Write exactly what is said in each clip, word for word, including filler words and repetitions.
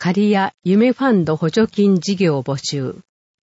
仮や夢ファンド補助金事業募集。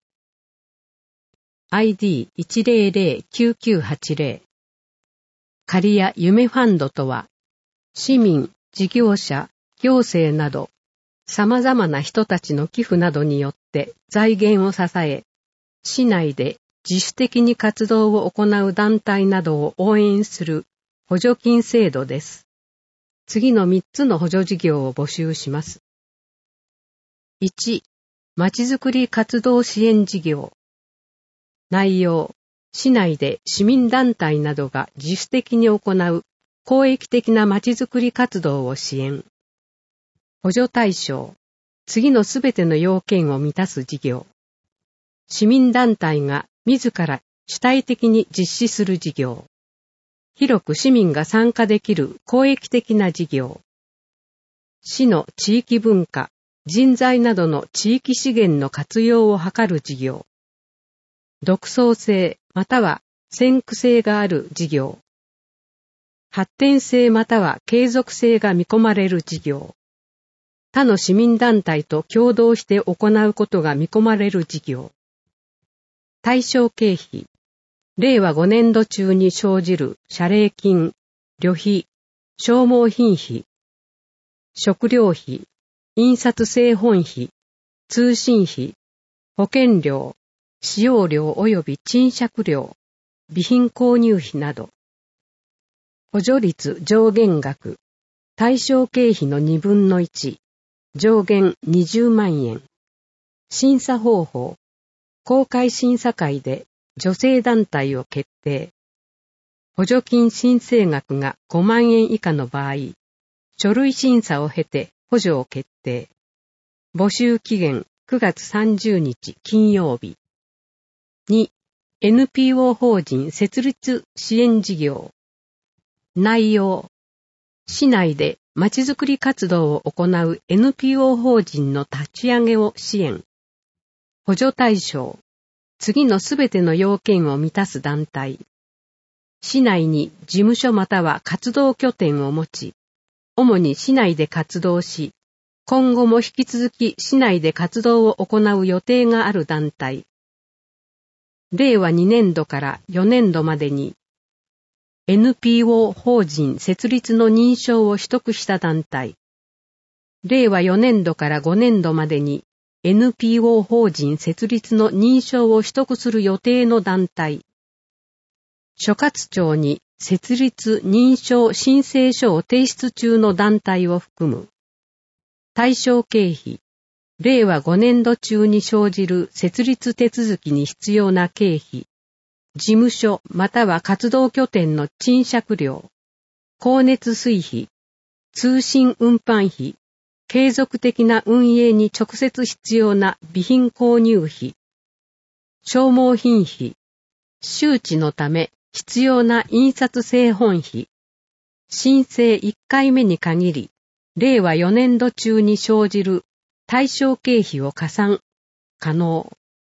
アイディーいちゼロゼロきゅうきゅうはちゼロ。仮や夢ファンドとは、市民、事業者、行政など、様々な人たちの寄付などによって財源を支え、市内で自主的に活動を行う団体などを応援する補助金制度です。次のみっつの補助事業を募集します。いち、まちづくり活動支援事業。内容、市内で市民団体などが自主的に行う公益的なまちづくり活動を支援。補助対象、次のすべての要件を満たす事業。市民団体が自ら主体的に実施する事業。広く市民が参加できる公益的な事業。市の地域文化、人材などの地域資源の活用を図る事業。独創性または先駆性がある事業。発展性または継続性が見込まれる事業。他の市民団体と共同して行うことが見込まれる事業。対象経費。れいわごねんど中に生じる謝礼金、旅費、消耗品費、食料費、印刷製本費、通信費、保険料、使用料及び賃借料、備品購入費など。補助率上限額。対象経費のにぶんのいち。上限にじゅうまんえん。審査方法。公開審査会で助成団体を決定。補助金申請額がごまんえん以下の場合、書類審査を経て補助を決定。募集期限くがつさんじゅうにち金曜日。に、エヌピーオー 法人設立支援事業。内容。市内でまちづくり活動を行う エヌピーオー 法人の立ち上げを支援。補助対象。次のすべての要件を満たす団体。市内に事務所または活動拠点を持ち、主に市内で活動し、今後も引き続き市内で活動を行う予定がある団体。れいわにねんどからよねんどまでに エヌピーオー 法人設立の認証を取得した団体。れいわよねんどからごねんどまでに エヌピーオー 法人設立の認証を取得する予定の団体。所轄庁に設立認証申請書を提出中の団体を含む。対象経費。れいわごねんど中に生じる設立手続きに必要な経費。事務所または活動拠点の賃借料。光熱水費。通信運搬費。継続的な運営に直接必要な備品購入費。消耗品費。周知のため必要な印刷製本費。申請いっかいめに限り、れいわよねんど中に生じる対象経費を加算、可能。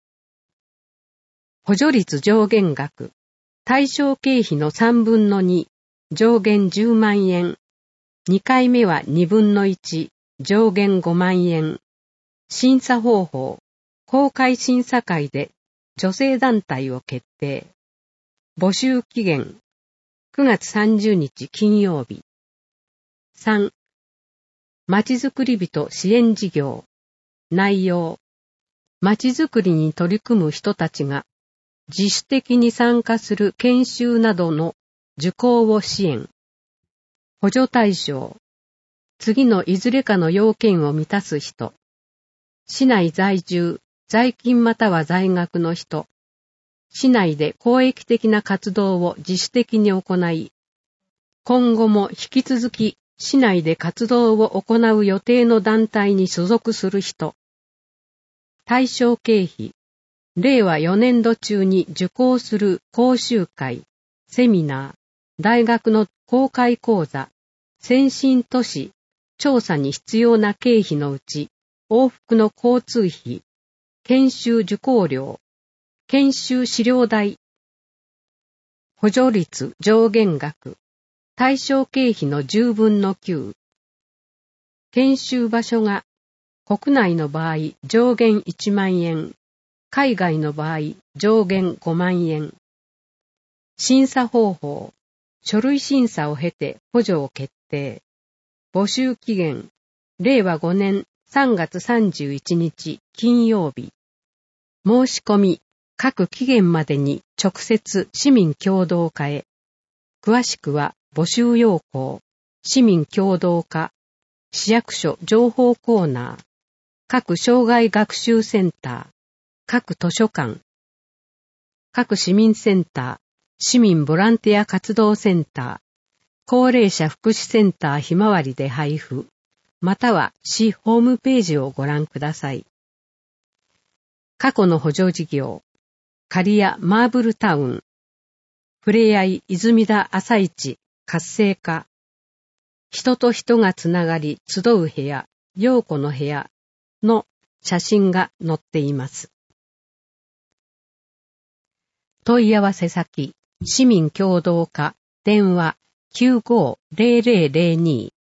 補助率上限額。対象経費のさんぶんのに、上限じゅうまんえん。にかいめはにぶんのいち、上限ごまんえん。審査方法。公開審査会で助成団体を決定。募集期限。くがつさんじゅうにち金曜日。さん、まちづくり人支援事業。内容。まちづくりに取り組む人たちが自主的に参加する研修などの受講を支援。補助対象。次のいずれかの要件を満たす人。市内在住、在勤または在学の人。市内で公益的な活動を自主的に行い、今後も引き続き市内で活動を行う予定の団体に所属する人。対象経費。れいわよねんど中に受講する講習会、セミナー、大学の公開講座、先進都市、調査に必要な経費のうち、往復の交通費、研修受講料、研修資料代。補助率上限額。対象経費のじゅうぶんのきゅう。研修場所が国内の場合上限いちまんえん、海外の場合上限ごまんえん。審査方法、書類審査を経て補助を決定。募集期限、れいわごねんさんがつさんじゅういちにち金曜日。申し込み、各期限までに直接市民協働課へ。詳しくは募集要項、市民協働課、市役所情報コーナー、各障害学習センター、各図書館、各市民センター、市民ボランティア活動センター、高齢者福祉センターひまわりで配布、または市ホームページをご覧ください。過去の補助事業、刈谷マーブルタウン、ふれあい泉田朝市活性化、人と人がつながり集う部屋、陽子の部屋の写真が載っています。問い合わせ先、市民協働課、電話きゅうごーぜろぜろぜろに